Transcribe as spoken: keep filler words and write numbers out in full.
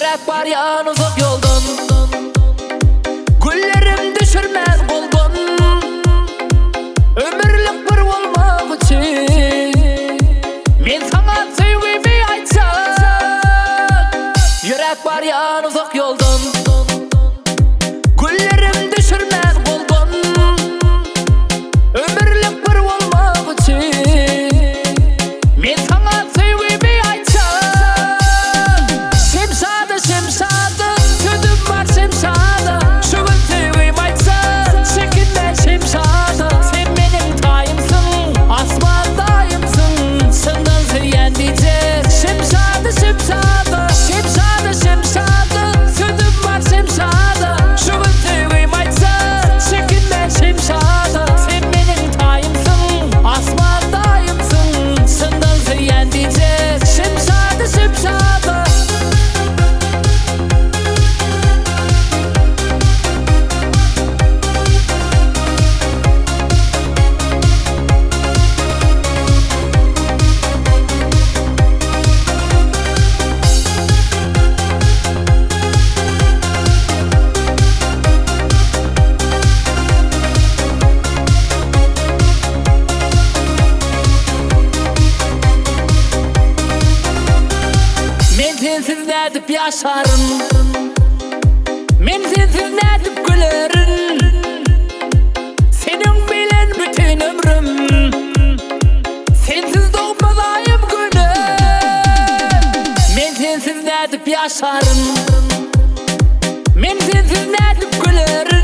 Yürek var yan uzak yoldan, güllerim düşürmez koldan. Ömürlük bir olmak için men sana sevgimi aytsam. Yürek var yan uzak yoldan, güllerim düşürmez koldan. Ömürlük bir olmak için men sana sevgimi aytsam. Şemsada şemsada sütüm var şemsada, şu gün sevgimi aytsam. Çekinme şemsada, sen benim tayımsın, asmandayımsın, senden seyen diyecek. Şemsada şemsada, şemsada şemsada sütüm var şemsada, şu gün sevgimi aytsam. Çekinme şemsada, sen benim tayımsın, asmandayımsın, senden seyen diyecek. Şemsada şemsada. Men sensiz nedip yaşarım, men sensiz nedip gülerim. Senin bilen bütün ömrüm, sensiz doğmadayım günüm. Men sensiz nedip yaşarım, men sensiz nedip gülerim.